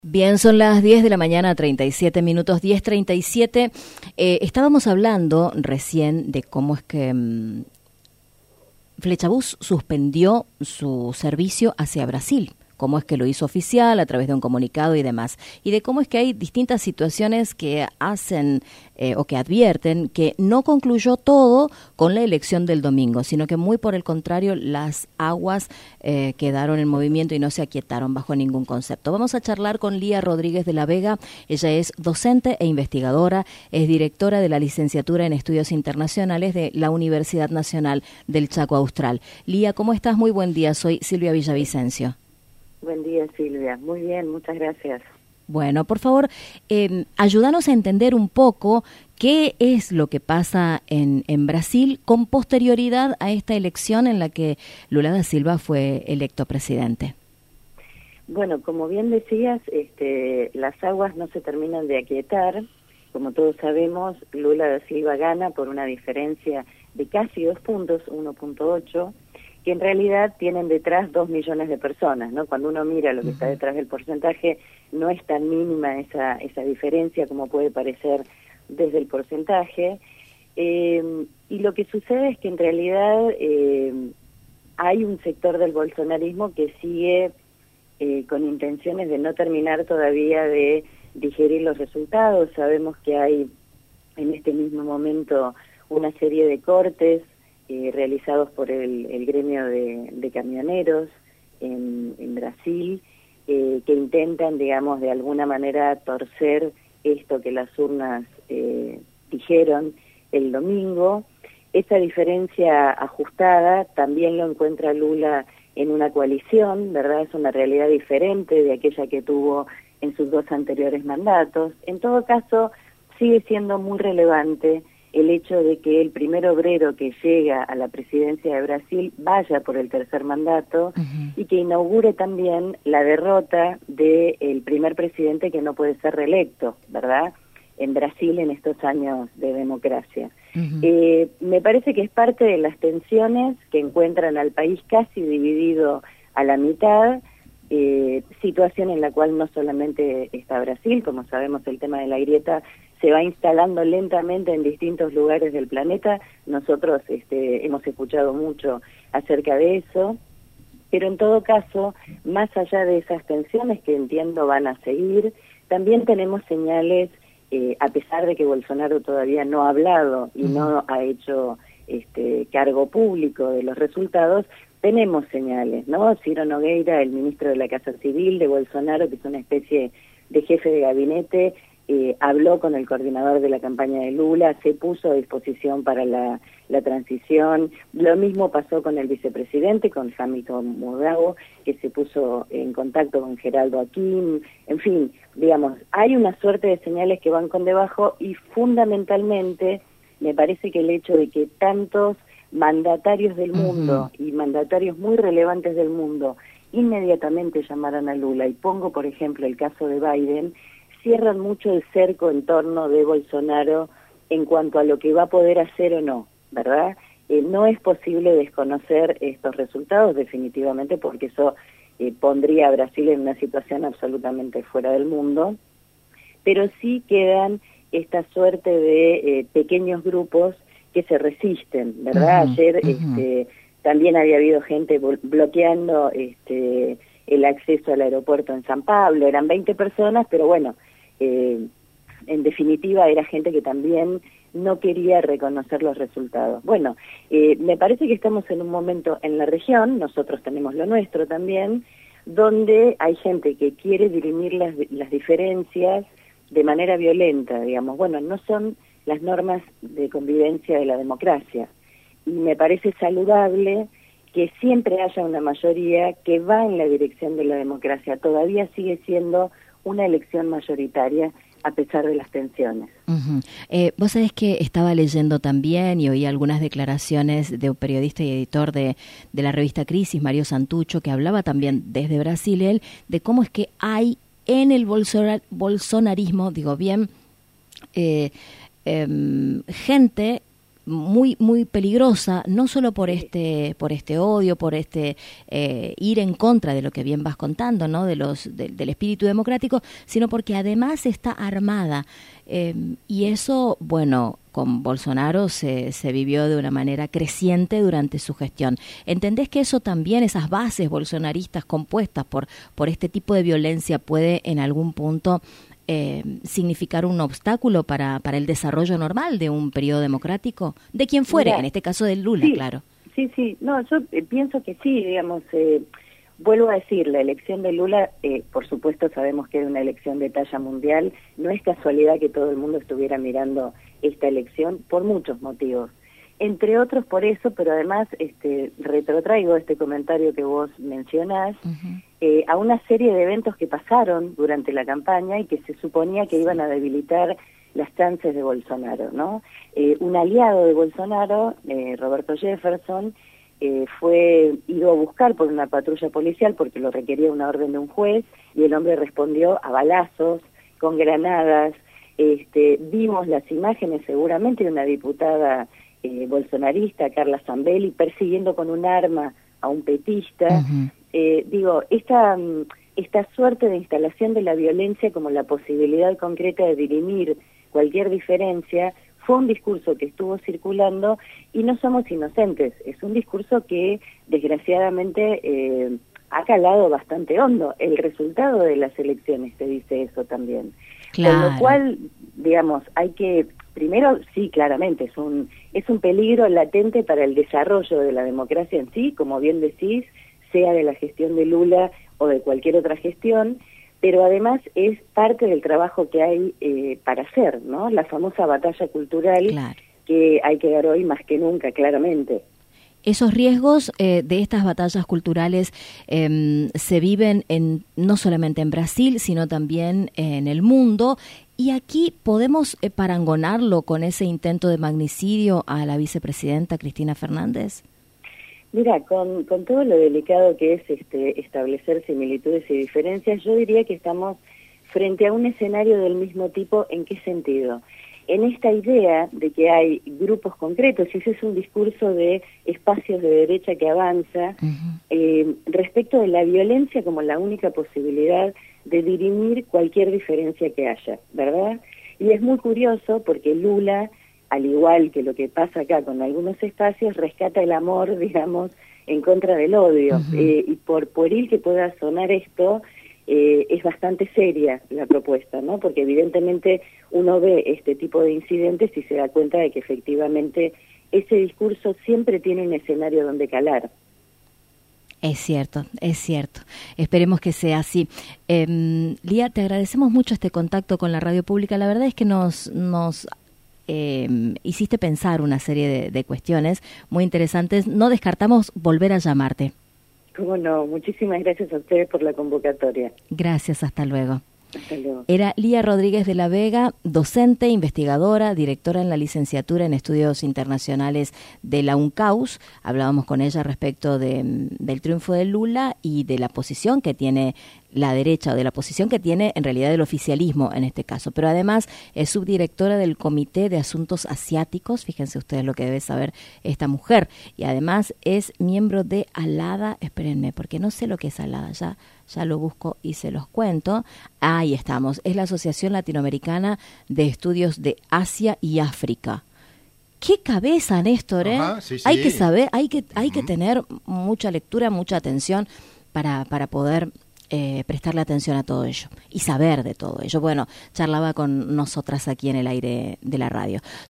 Bien, son las 10 de la mañana, 37 minutos, 10:37. Estábamos hablando recién de cómo es que Flechabús suspendió su servicio hacia Brasil, cómo es que lo hizo oficial a través de un comunicado y demás, y de cómo es que hay distintas situaciones que hacen o que advierten que no concluyó todo con la elección del domingo, sino que muy por el contrario las aguas quedaron en movimiento y no se aquietaron bajo ningún concepto. Vamos a charlar con Lía Rodríguez de la Vega. Ella es docente e investigadora, es directora de la licenciatura en Estudios Internacionales de la Universidad Nacional del Chaco Austral. Lía, ¿cómo estás? Muy buen día, soy Silvia Villavicencio. Buen día, Silvia. Muy bien, muchas gracias. Bueno, por favor, ayúdanos a entender un poco qué es lo que pasa en Brasil con posterioridad a esta elección en la que Lula da Silva fue electo presidente. Bueno, como bien decías, las aguas no se terminan de aquietar. Como todos sabemos, Lula da Silva gana por una diferencia de casi 2 puntos, 1.8, que en realidad tienen detrás 2 millones de personas, ¿no? Cuando uno mira lo que está detrás del porcentaje, no es tan mínima esa diferencia como puede parecer desde el porcentaje. Y lo que sucede es que en realidad hay un sector del bolsonarismo que sigue con intenciones de no terminar todavía de digerir los resultados. Sabemos que hay en este mismo momento una serie de cortes realizados por el gremio de camioneros en Brasil, que intentan, digamos, de alguna manera torcer esto que las urnas dijeron el domingo. Esa diferencia ajustada también lo encuentra Lula en una coalición, ¿verdad? Es una realidad diferente de aquella que tuvo en sus 2 anteriores mandatos. En todo caso, sigue siendo muy relevante el hecho de que el primer obrero que llega a la presidencia de Brasil vaya por el 3er mandato y que inaugure también la derrota del primer presidente que no puede ser reelecto, ¿verdad?, en Brasil en estos años de democracia. Me parece que es parte de las tensiones que encuentran al país casi dividido a la mitad, situación en la cual no solamente está Brasil, como sabemos el tema de la grieta se va instalando lentamente en distintos lugares del planeta. Nosotros hemos escuchado mucho acerca de eso, pero en todo caso, más allá de esas tensiones que entiendo van a seguir, también tenemos señales, a pesar de que Bolsonaro todavía no ha hablado y no ha hecho cargo público de los resultados, tenemos señales, ¿no? Ciro Nogueira, el ministro de la Casa Civil de Bolsonaro, que es una especie de jefe de gabinete, habló con el coordinador de la campaña de Lula, se puso a disposición para la transición. Lo mismo pasó con el vicepresidente, con Hamilton Mourão, que se puso en contacto con Geraldo Alckmin. En fin, digamos, hay una suerte de señales que van con debajo y fundamentalmente me parece que el hecho de que tantos mandatarios del mundo y mandatarios muy relevantes del mundo inmediatamente llamaran a Lula, y pongo por ejemplo el caso de Biden, cierran mucho el cerco en torno de Bolsonaro en cuanto a lo que va a poder hacer o no, ¿verdad? No es posible desconocer estos resultados definitivamente porque eso pondría a Brasil en una situación absolutamente fuera del mundo, pero sí quedan esta suerte de pequeños grupos que se resisten, ¿verdad? Ayer también había habido gente bloqueando el acceso al aeropuerto en San Pablo, eran 20 personas, pero bueno, en definitiva era gente que también no quería reconocer los resultados. Bueno, me parece que estamos en un momento en la región, nosotros tenemos lo nuestro también, donde hay gente que quiere dirimir las diferencias de manera violenta, digamos. Bueno, no son las normas de convivencia de la democracia, y me parece saludable que siempre haya una mayoría que va en la dirección de la democracia. Todavía sigue siendo una elección mayoritaria a pesar de las tensiones. Vos sabés que estaba leyendo también y oí algunas declaraciones de un periodista y editor de la revista Crisis, Mario Santucho, que hablaba también desde Brasil, él, de cómo es que hay en el bolsonarismo, digo bien, gente muy muy peligrosa, no solo por este odio, por ir en contra de lo que bien vas contando, ¿no? Del espíritu democrático, sino porque además está armada. Y eso, bueno, con Bolsonaro se vivió de una manera creciente durante su gestión. ¿Entendés que eso también, esas bases bolsonaristas compuestas por este tipo de violencia, puede en algún punto significar un obstáculo para el desarrollo normal de un periodo democrático? De quien fuere, en este caso de Lula, sí, claro. Sí, no, yo pienso que sí, digamos, vuelvo a decir, la elección de Lula, por supuesto sabemos que era una elección de talla mundial, no es casualidad que todo el mundo estuviera mirando esta elección por muchos motivos, entre otros por eso, pero además retrotraigo este comentario que vos mencionás, a una serie de eventos que pasaron durante la campaña y que se suponía que iban a debilitar las chances de Bolsonaro, ¿no? Un aliado de Bolsonaro, Roberto Jefferson, fue ido a buscar por una patrulla policial porque lo requería una orden de un juez y el hombre respondió a balazos, con granadas. Vimos las imágenes seguramente de una diputada bolsonarista, Carla Zambelli, persiguiendo con un arma a un petista. Esta suerte de instalación de la violencia como la posibilidad concreta de dirimir cualquier diferencia fue un discurso que estuvo circulando y no somos inocentes, es un discurso que desgraciadamente ha calado bastante hondo. El resultado de las elecciones te dice eso también. Claro. Con lo cual, digamos, hay que, primero, sí, claramente, es un peligro latente para el desarrollo de la democracia en sí, como bien decís, sea de la gestión de Lula o de cualquier otra gestión, pero además es parte del trabajo que hay para hacer, ¿no? La famosa batalla cultural, claro, que hay que dar hoy más que nunca, claramente. Esos riesgos de estas batallas culturales se viven no solamente en Brasil, sino también en el mundo. Y aquí podemos parangonarlo con ese intento de magnicidio a la vicepresidenta Cristina Fernández. Mira, con todo lo delicado que es establecer similitudes y diferencias, yo diría que estamos frente a un escenario del mismo tipo. ¿En qué sentido? En esta idea de que hay grupos concretos, y ese es un discurso de espacios de derecha que avanza, respecto de la violencia como la única posibilidad de dirimir cualquier diferencia que haya, ¿verdad? Y es muy curioso porque Lula, al igual que lo que pasa acá con algunos espacios, rescata el amor, digamos, en contra del odio. Y por pueril que pueda sonar esto, es bastante seria la propuesta, ¿no? Porque evidentemente uno ve este tipo de incidentes y se da cuenta de que efectivamente ese discurso siempre tiene un escenario donde calar. Es cierto, es cierto. Esperemos que sea así. Lía, te agradecemos mucho este contacto con la radio pública. La verdad es que nos hiciste pensar una serie de cuestiones muy interesantes. No descartamos volver a llamarte. Cómo no, muchísimas gracias a ustedes por la convocatoria. Gracias, hasta luego. Hasta luego. Era Lía Rodríguez de la Vega, docente, investigadora, directora en la licenciatura en Estudios Internacionales de la UNCAUS. Hablábamos con ella respecto del triunfo de Lula y de la posición que tiene la derecha, o de la posición que tiene en realidad el oficialismo en este caso, pero además es subdirectora del Comité de Asuntos Asiáticos, fíjense ustedes lo que debe saber esta mujer, y además es miembro de ALADA, espérenme, porque no sé lo que es ALADA, ya lo busco y se los cuento. Ahí estamos, es la Asociación Latinoamericana de Estudios de Asia y África. ¡Qué cabeza, Néstor! Ajá, sí. Hay que saber, hay que tener mucha lectura, mucha atención para poder prestarle atención a todo ello y saber de todo ello. Bueno, charlaba con nosotras aquí en el aire de la radio.